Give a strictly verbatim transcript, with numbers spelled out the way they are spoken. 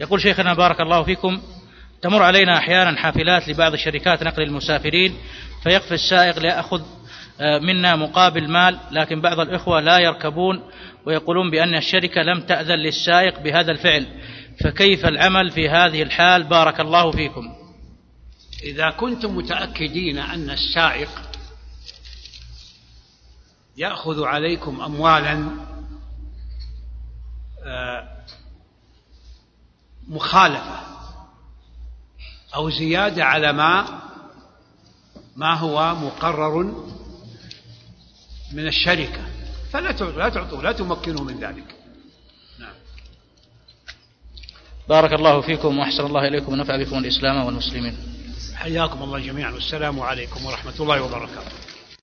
يقول شيخنا بارك الله فيكم: تمر علينا أحيانا حافلات لبعض شركات نقل المسافرين، فيقف السائق ليأخذ منا مقابل مال، لكن بعض الإخوة لا يركبون ويقولون بأن الشركة لم تأذن للسائق بهذا الفعل، فكيف العمل في هذه الحال بارك الله فيكم؟ إذا كنتم متأكدين أن السائق يأخذ عليكم أموالا مخالفة أو زيادة على ما ما هو مقرر من الشركة، فلا لا تعطوا لا تمكنوا من ذلك. نعم. بارك الله فيكم وأحسن الله إليكم ونفع بكم الإسلام والمسلمين. حياكم الله جميعا، والسلام عليكم ورحمة الله وبركاته.